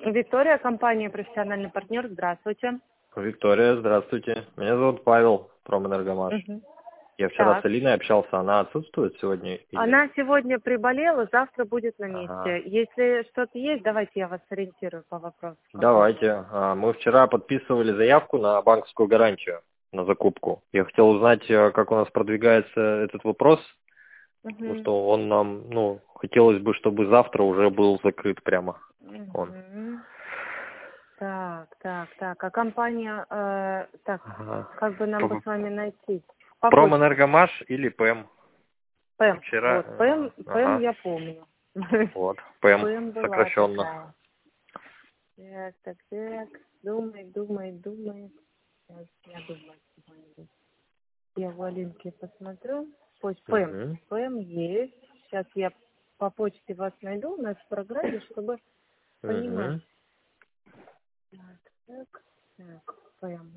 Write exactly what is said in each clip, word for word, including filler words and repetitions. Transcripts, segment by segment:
Виктория, компания «Профессиональный партнер». Здравствуйте. Виктория, здравствуйте. Меня зовут Павел, Промэнергомаш. Угу. Я вчера Так. с Алиной общался, она отсутствует сегодня? Или... Она сегодня приболела, завтра будет на месте. Ага. Если что-то есть, давайте я вас сориентирую по вопросу. Давайте. А, Мы вчера подписывали заявку на банковскую гарантию на закупку. Я хотел узнать, а, как у нас продвигается этот вопрос, потому Угу. что он нам, ну, хотелось бы, чтобы завтра уже был закрыт прямо. Он. Угу. Так, так, так. А компания, э, так, Ага. как бы нам бы П- с вами найти? По почте. Промэнергомаш или ПЭМ? ПЭМ. Вчера. Вот, ПЭМ, э, ПЭМ Ага. я помню. Вот. ПЭМ ПЭМ была сокращенно. такая. Так, так, так. Думай, думай, думай. Сейчас я думаю, чего-нибудь. Я в Алинке посмотрю. Пусть ПЭМ. Угу. ПЭМ есть. Сейчас я по почте вас найду у нас в программе, чтобы понимать. Угу. Так, так, так. ПЭМ.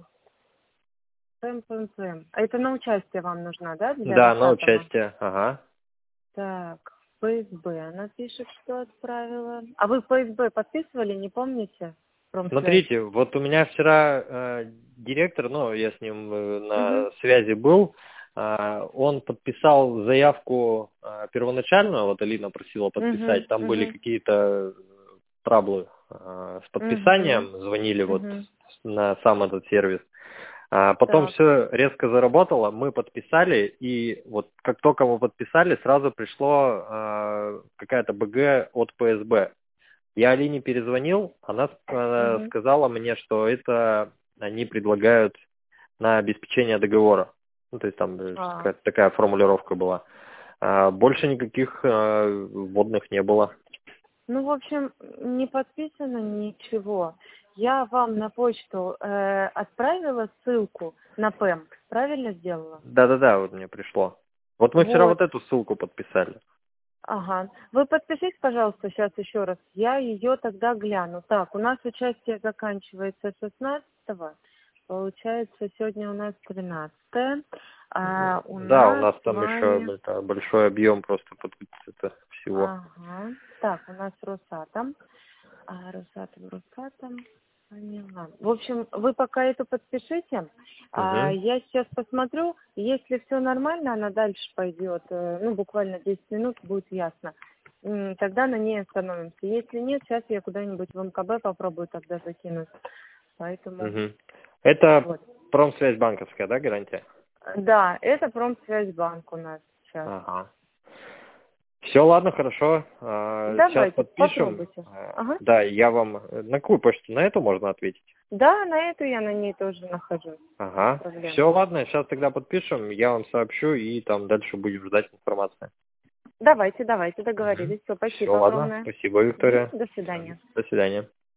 ПЭМ, ПЭМ, ПЭМ. А это на участие вам нужна, да, для Да, на Росатома? участие. Ага. Так, ФСБ. Она пишет, что отправила. А вы ФСБ подписывали, не помните? Промсвязь. Смотрите, вот у меня вчера э, директор, ну, я с ним э, Угу. на связи был, э, он подписал заявку э, первоначальную, вот Алина просила Угу. подписать, там были Угу. какие-то траблы э, с Угу. подписанием, звонили вот Угу. на сам этот сервис. А потом Так. все резко заработало, мы подписали, и вот как только мы подписали, сразу пришло э, какая-то БГ от ПСБ. Я Алине перезвонил, она э, Угу. сказала мне, что это они предлагают на обеспечение договора. Ну, то есть там э, А. какая-то такая формулировка была. А больше никаких э, вводных не было. Ну, в общем, не подписано ничего. Я вам на почту э, отправила ссылку на ПЭМ. Правильно сделала? Да-да-да, вот мне пришло. Вот мы вчера Вот. вот эту ссылку подписали. Ага. Вы подпишите, пожалуйста, сейчас еще раз. Я ее тогда гляну. Так, у нас участие заканчивается шестнадцатого. Получается, сегодня у нас тринадцатое. А у Да, у нас нас с там еще вами... это, большой объем просто под это всего. Ага. Так, у нас Росатом. А, Росатом, Росатом. Поняла. В общем, вы пока это подпишите. А, Угу. я сейчас посмотрю. Если все нормально, она дальше пойдет. э, Ну, буквально десять минут, будет ясно. М, Тогда на ней остановимся. Если нет, сейчас я куда-нибудь в МКБ попробую тогда закинуть. Поэтому Угу. Это вот. промсвязь банковская, да, гарантия? Да, это Промсвязьбанк у нас сейчас. Ага. Все, ладно, хорошо. А, Сейчас Давайте, подпишем. попробуйте. А, Ага. Да, я вам... На какую почту? На эту можно ответить? Да, на эту я на ней тоже нахожусь. Без Ага. проблем. Все, ладно, сейчас тогда подпишем, я вам сообщу, и там дальше будем ждать информации. Давайте, давайте, договорились. Все, Все, спасибо ладно. огромное. Спасибо, Мгм. Виктория. До свидания. До свидания.